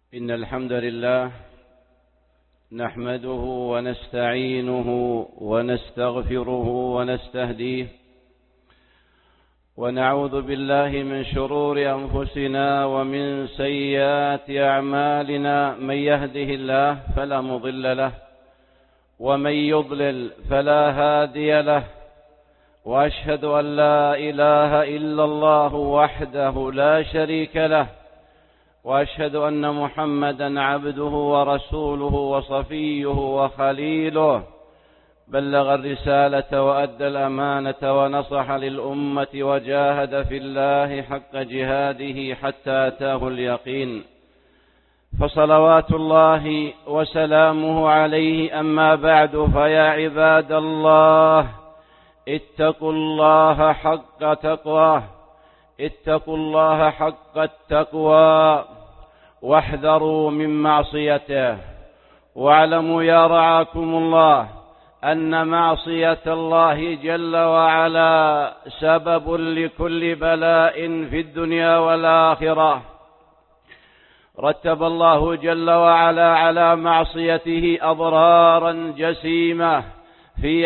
إن الحمد لله نحمده ونستعينه ونستغفره ونستهديه ونعوذ بالله من شرور أنفسنا ومن سيئات أعمالنا. من يهده الله فلا مضل له ومن يضلل فلا هادي له، وأشهد أن لا إله إلا الله وحده لا شريك له، وأشهد أن محمدا عبده ورسوله وصفيه وخليله، بلغ الرسالة وأدى الأمانة ونصح للأمة وجاهد في الله حق جهاده حتى أتاه اليقين، فصلوات الله وسلامه عليه. أما بعد، فيا عباد الله اتقوا الله حق تقواه، اتقوا الله حق التقوى واحذروا من معصيته. واعلموا يا رعاكم الله أن معصية الله جل وعلا سبب لكل بلاء في الدنيا والآخرة. رتب الله جل وعلا على معصيته أضرارا جسيمة في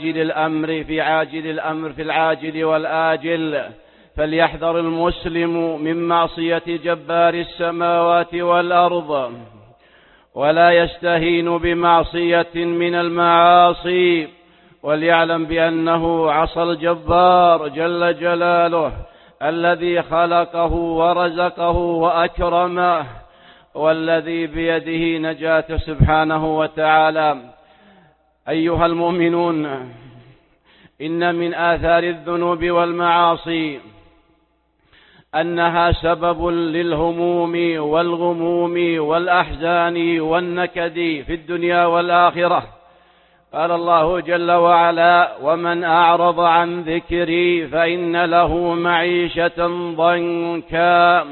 العاجل والآجل، فليحذر المسلم من معصية جبار السماوات والأرض، ولا يستهين بمعصية من المعاصي، وليعلم بأنه عصى الجبار جل جلاله الذي خلقه ورزقه وأكرمه، والذي بيده نجاته سبحانه وتعالى. أيها المؤمنون، إن من آثار الذنوب والمعاصي أنها سبب للهموم والغموم والأحزان والنكد في الدنيا والآخرة. قال الله جل وعلا: ومن أعرض عن ذكري فإن له معيشة ضنكا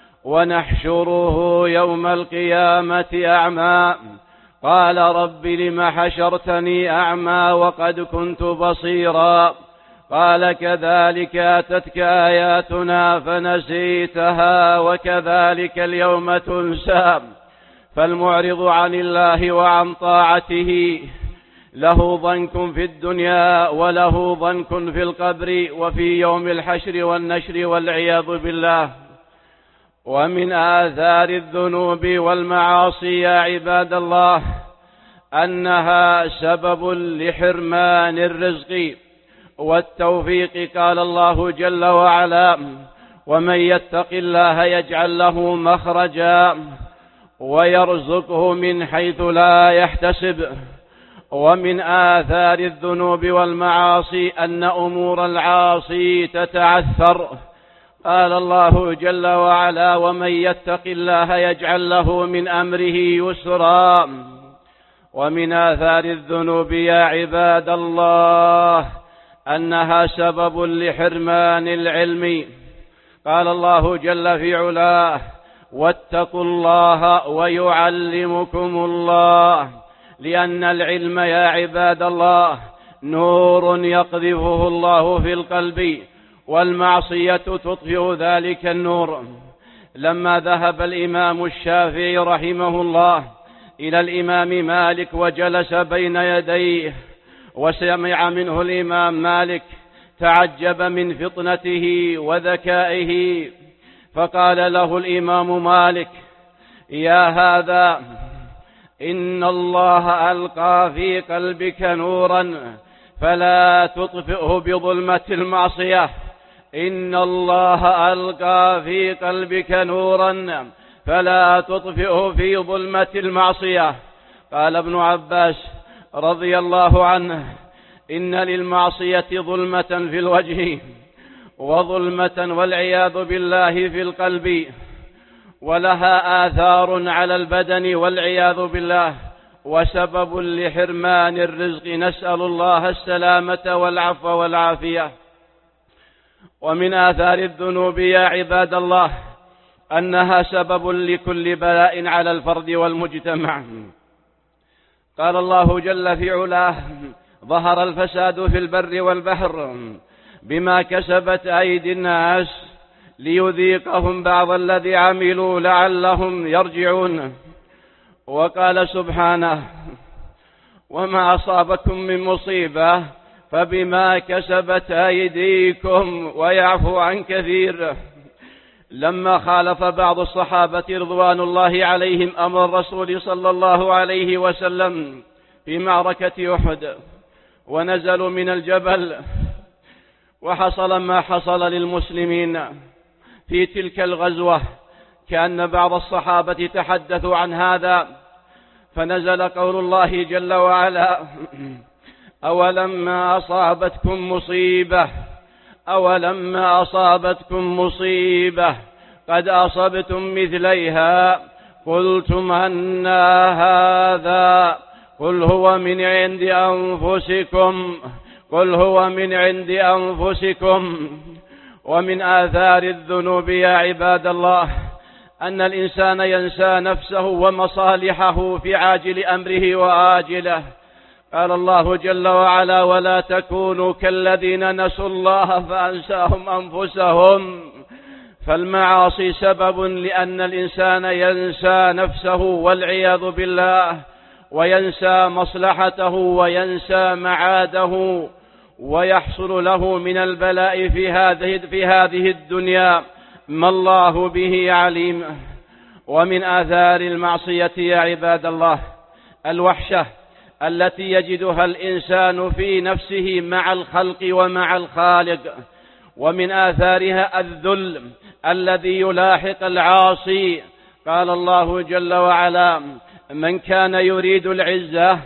ونحشره يوم القيامة أعمى. قال رب لم حشرتني أعمى وقد كنت بصيرا. قال كذلك أتتك آياتنا فنسيتها وكذلك اليوم تنسى. فالمعرض عن الله وعن طاعته له ضنك في الدنيا وله ضنك في القبر وفي يوم الحشر والنشر والعياذ بالله. ومن آثار الذنوب والمعاصي يا عباد الله أنها سبب لحرمان الرزق والتوفيق. قال الله جل وعلا: ومن يتق الله يجعل له مخرجا ويرزقه من حيث لا يحتسب. ومن آثار الذنوب والمعاصي أن أمور العاصي تتعثر. قال الله جل وعلا: ومن يتق الله يجعل له من أمره يسرا. ومن آثار الذنوب يا عباد الله أنها سبب لحرمان العلم. قال الله جل في علاه: واتقوا الله ويعلمكم الله. لأن العلم يا عباد الله نور يقذفه الله في القلب، والمعصية تطفئ ذلك النور. لما ذهب الإمام الشافعي رحمه الله إلى الإمام مالك وجلس بين يديه وسمع منه الإمام مالك، تعجب من فطنته وذكائه، فقال له الإمام مالك: يا هذا، إن الله ألقى في قلبك نورا فلا تطفئه بظلمة المعصية. إن الله ألقى في قلبك نورا فلا تطفئه في ظلمة المعصية. قال ابن عباس رضي الله عنه: إن للمعصية ظلمة في الوجه وظلمة والعياذ بالله في القلب، ولها آثار على البدن والعياذ بالله، وسبب لحرمان الرزق. نسأل الله السلامة والعفو والعافية. ومن آثار الذنوب يا عباد الله أنها سبب لكل بلاء على الفرد والمجتمع. قال الله جل في علاه: ظهر الفساد في البر والبحر بما كسبت أيدي الناس ليذيقهم بعض الذي عملوا لعلهم يرجعون. وقال سبحانه: وما أصابكم من مصيبة فبما كسبت أيديكم ويعفو عن كثير. لما خالف بعض الصحابة رضوان الله عليهم أمر الرسول صلى الله عليه وسلم في معركة أحد ونزلوا من الجبل، وحصل ما حصل للمسلمين في تلك الغزوة، كأن بعض الصحابة تحدثوا عن هذا، فنزل قول الله جل وعلا: أولما أصابتكم مصيبة قد أصبتم مثليها قلتم أنى هذا قل هو من عند أنفسكم. ومن آثار الذنوب يا عباد الله أن الإنسان ينسى نفسه ومصالحه في عاجل أمره وآجله. قال الله جل وعلا: ولا تكونوا كالذين نسوا الله فأنساهم أنفسهم. فالمعاصي سبب لأن الإنسان ينسى نفسه والعياذ بالله، وينسى مصلحته وينسى معاده، ويحصل له من البلاء في هذه الدنيا ما الله به عليم. ومن آثار المعصية يا عباد الله الوحشة التي يجدها الإنسان في نفسه مع الخلق ومع الخالق. ومن آثارها الذل الذي يلاحق العاصي. قال الله جل وعلا: من كان يريد العزة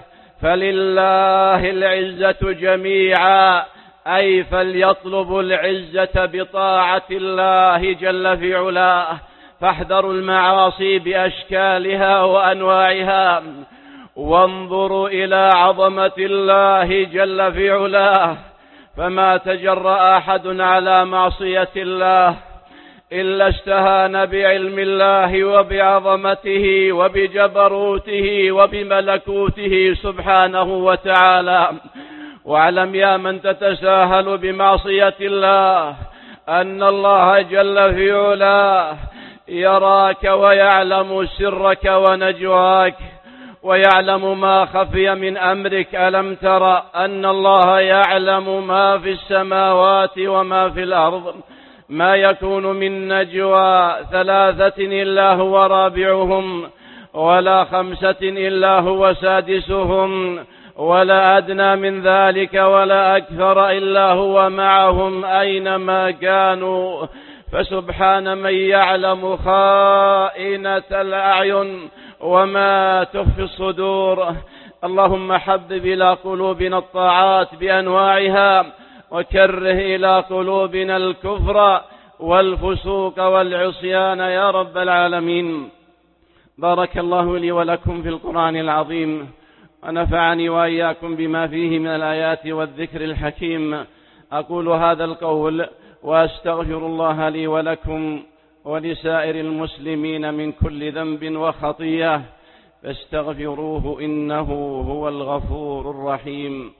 فلله العزة جميعا، أي فليطلب العزة بطاعة الله جل في علاه. فاحذروا المعاصي بأشكالها وأنواعها، وانظروا إلى عظمة الله جل في علاه. فما تجرأ أحد على معصية الله إلا استهان بعلم الله وبعظمته وبجبروته وبملكوته سبحانه وتعالى. واعلم يا من تتساهل بمعصية الله أن الله جل في علاه يراك ويعلم سرك ونجواك، ويعلم ما خفي من أمرك. ألم تر أن الله يعلم ما في السماوات وما في الأرض؟ ما يكون من نجوى 3 إلا هو رابعهم، ولا 5 إلا هو سادسهم، ولا أدنى من ذلك ولا أكثر إلا هو معهم أينما كانوا. فسبحان من يعلم خائنة الأعين وما تخفي الصدور. اللهم حبب إلى قلوبنا الطاعات بأنواعها، وكره إلى قلوبنا الكفر والفسوق والعصيان يا رب العالمين. بارك الله لي ولكم في القرآن العظيم، ونفعني وإياكم بما فيه من الآيات والذكر الحكيم. أقول هذا القول وأستغفر الله لي ولكم ولسائر المسلمين من كل ذنب وخطيئة، فاستغفروه إنه هو الغفور الرحيم.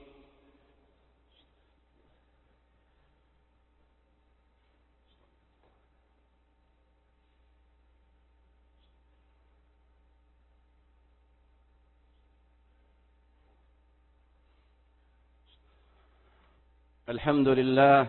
الحمد لله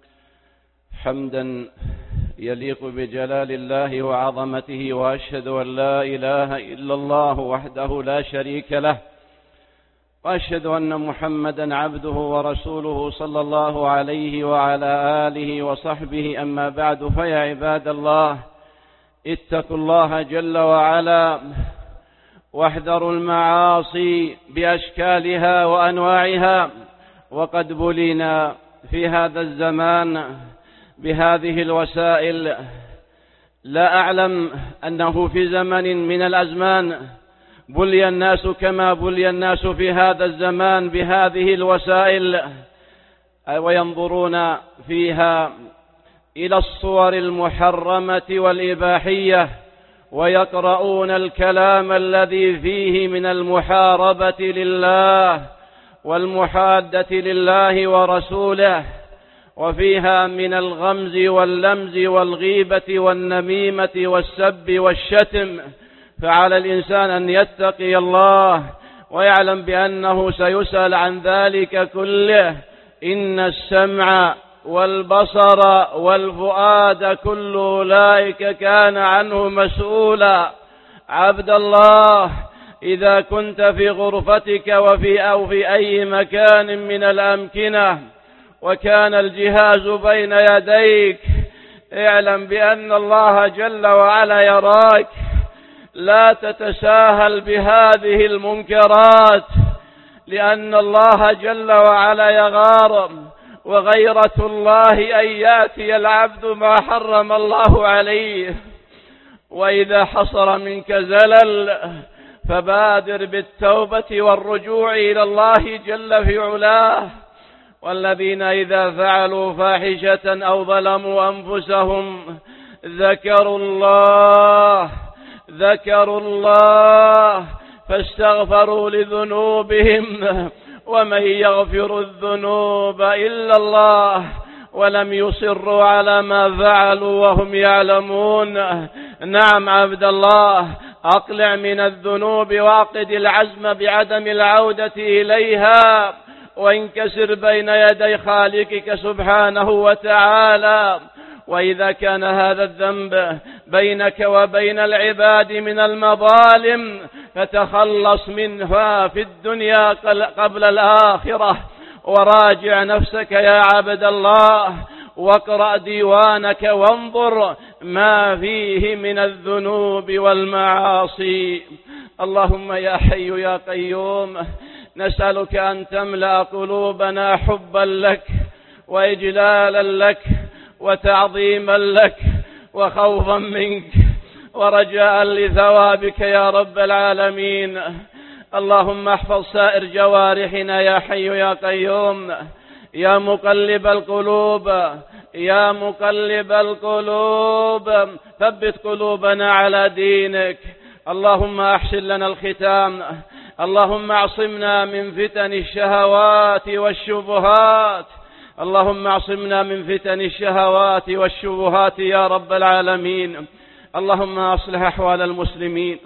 حمدا يليق بجلال الله وعظمته، وأشهد أن لا إله إلا الله وحده لا شريك له، وأشهد أن محمدا عبده ورسوله صلى الله عليه وعلى آله وصحبه. أما بعد، فيا عباد الله اتقوا الله جل وعلا، واحذروا المعاصي بأشكالها وأنواعها. وقد بلينا في هذا الزمان بهذه الوسائل. لا أعلم أنه في زمن من الأزمان بلي الناس كما بلي الناس في هذا الزمان بهذه الوسائل، وينظرون فيها إلى الصور المحرمة والإباحية، ويقرؤون الكلام الذي فيه من المحاربة لله والمحادة لله ورسوله. وفيها من الغمز واللمز والغيبة والنميمة والسب والشتم، فعلى الإنسان أن يتقي الله ويعلم بأنه سيسأل عن ذلك كله. إن السمع والبصر والفؤاد كل أولئك كان عنه مسؤولا. عبد الله، إذا كنت في غرفتك أو في أي مكان من الأمكنة وكان الجهاز بين يديك، اعلم بأن الله جل وعلا يراك. لا تتساهل بهذه المنكرات، لأن الله جل وعلا يغار، وغيرة الله أن يأتي العبد ما حرم الله عليه. وإذا حصل منك زلل فبادر بالتوبة والرجوع إلى الله جل في علاه. والذين إذا فعلوا فاحشة أو ظلموا أنفسهم ذكروا الله فاستغفروا لذنوبهم ومن يغفر الذنوب إلا الله ولم يصروا على ما فعلوا وهم يعلمون. نعم عبد الله، أقلع من الذنوب وأعقد العزم بعدم العودة إليها، وانكسر بين يدي خالقك سبحانه وتعالى. وإذا كان هذا الذنب بينك وبين العباد من المظالم فتخلص منها في الدنيا قبل الآخرة، وراجع نفسك يا عبد الله، واقرأ ديوانك وانظر ما فيه من الذنوب والمعاصي. اللهم يا حي يا قيوم، نسألك أن تملأ قلوبنا حبا لك وإجلالا لك وتعظيما لك وخوفا منك ورجاء لثوابك يا رب العالمين. اللهم احفظ سائر جوارحنا يا حي يا قيوم. يا مقلب القلوب ثبت قلوبنا على دينك. اللهم أحسن لنا الختام. اللهم اعصمنا من فتن الشهوات والشبهات. اللهم اعصمنا من فتن الشهوات والشبهات يا رب العالمين. اللهم أصلح أحوال المسلمين.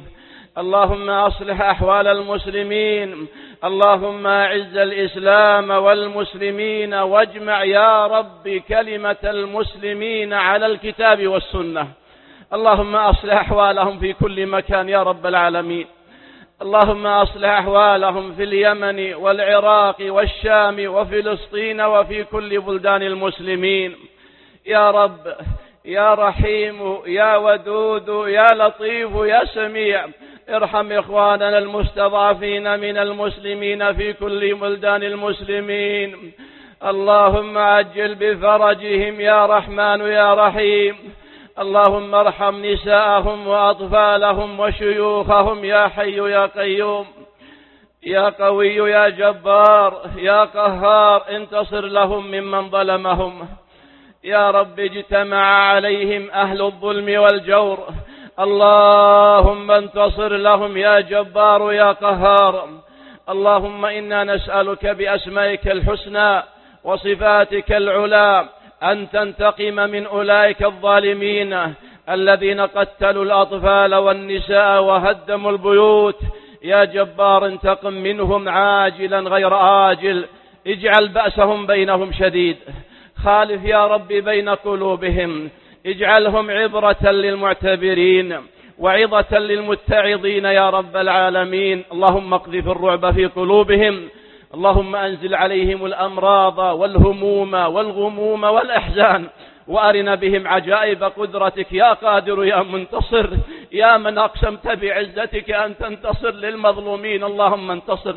اللهم أعز الإسلام والمسلمين، واجمع يا رب كلمة المسلمين على الكتاب والسنة. اللهم أصلح أحوالهم في كل مكان يا رب العالمين. اللهم أصلح أحوالهم في اليمن والعراق والشام وفلسطين وفي كل بلدان المسلمين. يا رب يا رحيم يا ودود يا لطيف يا سميع، ارحم إخواننا المستضعفين من المسلمين في كل بلدان المسلمين. اللهم عجل بفرجهم يا رحمن يا رحيم. اللهم ارحم نساءهم وأطفالهم وشيوخهم يا حي يا قيوم. يا قوي يا جبار يا قهار، انتصر لهم ممن ظلمهم. يا رب اجتمع عليهم أهل الظلم والجور، اللهم انتصر لهم يا جبار يا قهار. اللهم إنا نسألك بأسمائك الحسنى وصفاتك العلى أن تنتقم من أولئك الظالمين الذين قتلوا الأطفال والنساء وهدموا البيوت. يا جبار انتقم منهم عاجلا غير آجل، اجعل بأسهم بينهم شديد، خالف يا رب بين قلوبهم، اجعلهم عبرة للمعتبرين وعظة للمتعظين يا رب العالمين. اللهم اقذف الرعب في قلوبهم. اللهم أنزل عليهم الأمراض والهموم والغموم والأحزان، وأرنا بهم عجائب قدرتك يا قادر يا منتصر، يا من أقسمت بعزتك أن تنتصر للمظلومين. اللهم انتصر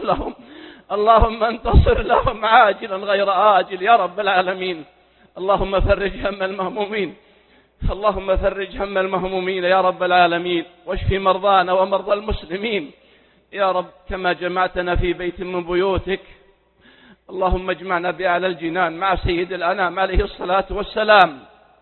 لهم عاجلا غير آجل يا رب العالمين. اللهم فرج هم المهمومين يا رب العالمين، واشف مرضانا ومرضى المسلمين يا رب. كما جمعتنا في بيت من بيوتك، اللهم اجمعنا بأعلى الجنان مع سيد الأنام عليه الصلاة والسلام.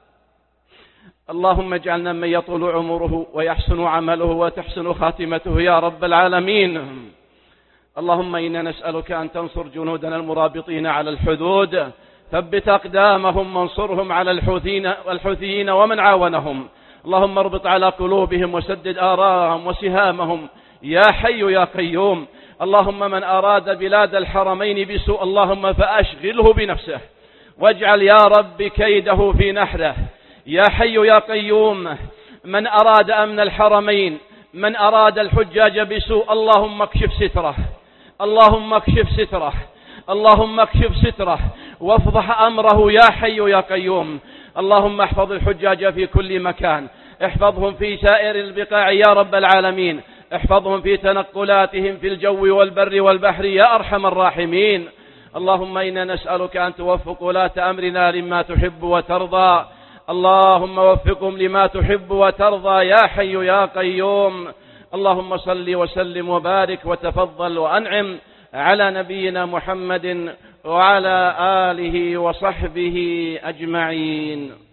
اللهم اجعلنا من يطول عمره ويحسن عمله وتحسن خاتمته يا رب العالمين. اللهم إنا نسألك أن تنصر جنودنا المرابطين على الحدود، ثبت أقدامهم وانصرهم على الحوثيين ومن عاونهم. اللهم اربط على قلوبهم وسدد آراءهم وسهامهم يا حي يا قيوم. اللهم من أراد بلاد الحرمين بسوء اللهم فأشغله بنفسه واجعل يا رب كيده في نحره يا حي يا قيوم. من أراد أمن الحرمين، من أراد الحجاج بسوء اللهم اكشف ستره، اللهم اكشف ستره، اللهم اكشف ستره وافضح أمره يا حي يا قيوم. اللهم احفظ الحجاج في كل مكان، احفظهم في سائر البقاع يا رب العالمين، احفظهم في تنقلاتهم في الجو والبر والبحر يا أرحم الراحمين. اللهم إنا نسألك أن توفق ولاة أمرنا لما تحب وترضى، اللهم وفقهم لما تحب وترضى يا حي يا قيوم. اللهم صل وسلم وبارك وتفضل وأنعم على نبينا محمد وعلى آله وصحبه أجمعين.